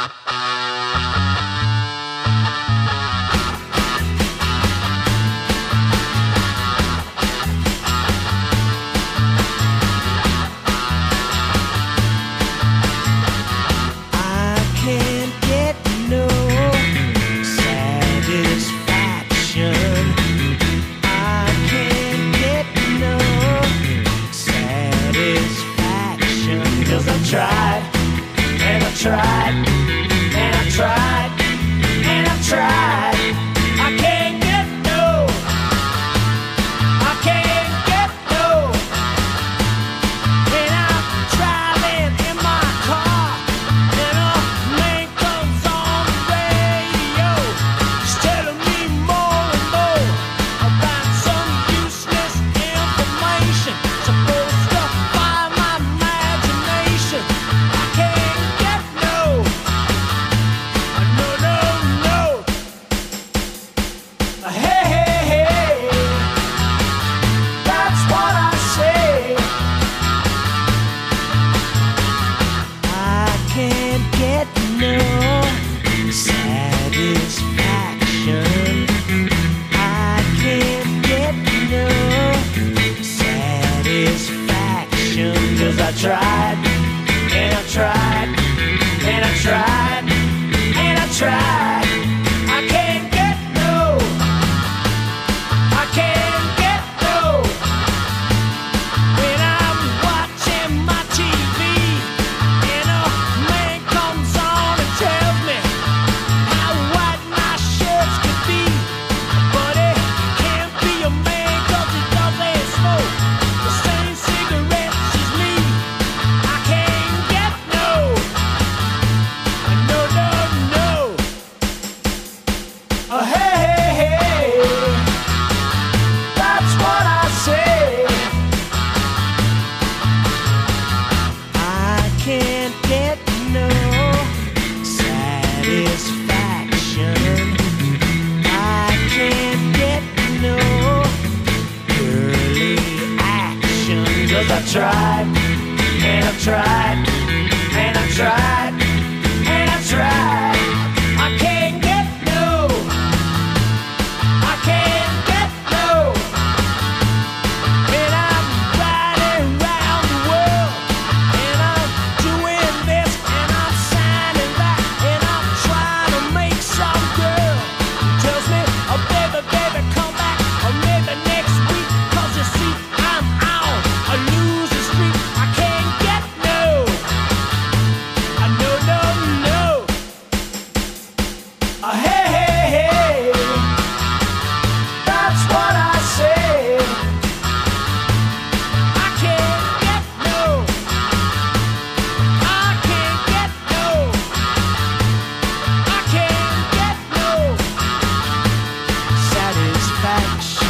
Tried, and I tried, and I tried, and I tried. I can't get no, I can't get no. When I'm driving in my car, and a man comes on the radio, he's telling me more and more about some useless information supposed to fire my imagination. I can't get no, no, no, no. Hey, hey, hey, that's what I say. I can't get no satisfaction. I can't get no satisfaction. 'Cause I tried, and I tried, and I tried, and I tried. I can't get no, I can't get no. When I'm watching my TV, and a man comes on and tells me how white my shirts could be, but it can't be a man 'cause he doesn't smoke the same cigarettes as me. I can't get no, no, no, no. Hey, hey, hey, that's what I say. I can't get no satisfaction. I can't get no girly action. 'Cause I tried, and I tried, and I tried, and I tried. I can't get no, I can't get no. When I'm riding round the world, and I'm doing this, and I'm signing that, and I'm trying to make some girl who tells me, oh baby, baby, come back, or maybe next week. 'Cause you see, I'm on a losing streak. I can't get no, no, no, no. Hey, hey, hey, that's what I say. I can't get no, I can't get no, I can't get no satisfaction.